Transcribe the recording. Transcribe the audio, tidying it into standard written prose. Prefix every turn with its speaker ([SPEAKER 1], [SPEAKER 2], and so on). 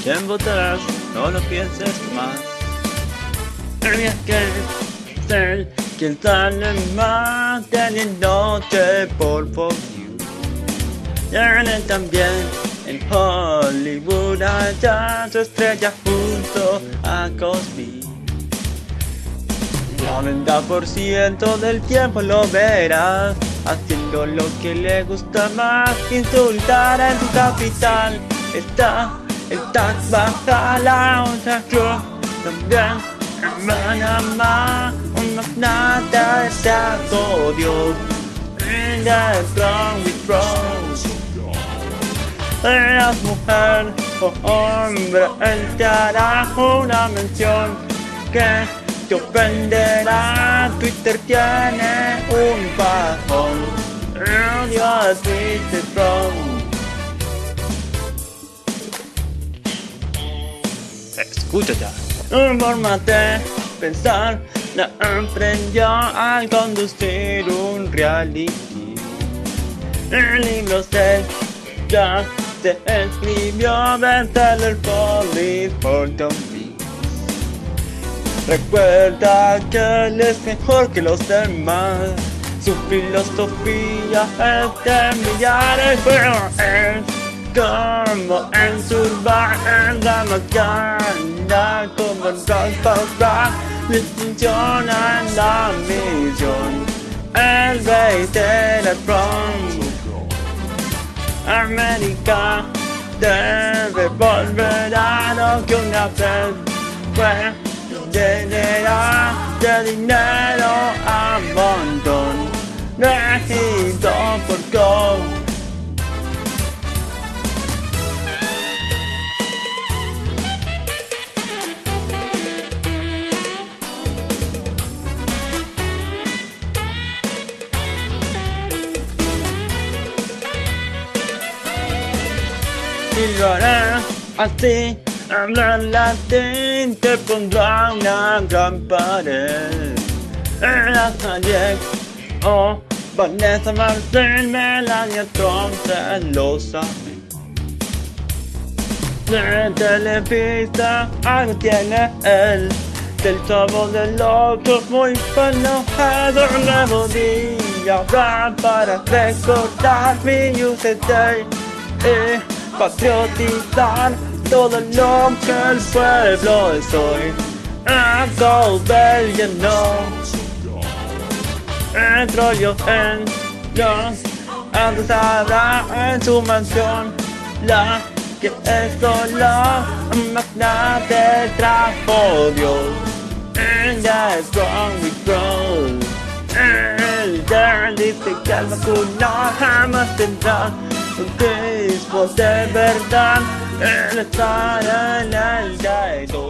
[SPEAKER 1] te embotarás, no lo pienses más. Tienes que ser quien sale más teniéndote por fuck you. Tiene también en Hollywood allá su estrella junto a Cosby. 90% del tiempo lo verás haciendo lo que le gusta más. Insultar en tu capital está el tax baja la otra club. También hermana más un magnate está odio. And that's wrong with wrong. Eras mujer o hombre, él te hará una mención que te ofenderá. Twitter tiene un bajón. Odio a Twitter From. Escucha ya. Un forma de pensar la emprendió al conducir un reality. El libro ya se escribió bestseller Police for Zombies. Recuerda que él es mejor que los demás. Su filosofía es de millares, pero es como en su bar en la mañana. Como en Rock les funciona la misión. El rey de la From. América debe volver a lo que una vez fue. Llenará de dinero a montón, regido por go. Y lo hará así. Hablar latín te pondrá una gran pared. Era Hayek o Vanessa Martín, Melania Trump se lo sabe. De Televisa algo tiene él, del sabor del otro muy enojado. Nuevo día habrá para recordar mi UCD y patriotizar todo lo que el pueblo es hoy. A Goldberg no entro yo en los antes habrá en su mansión la que es solo un magnate trajo Dios. And that's wrong with growth. El dice que el vacuna jamás tendrá un Cristo de verdad. El estar en el gaito.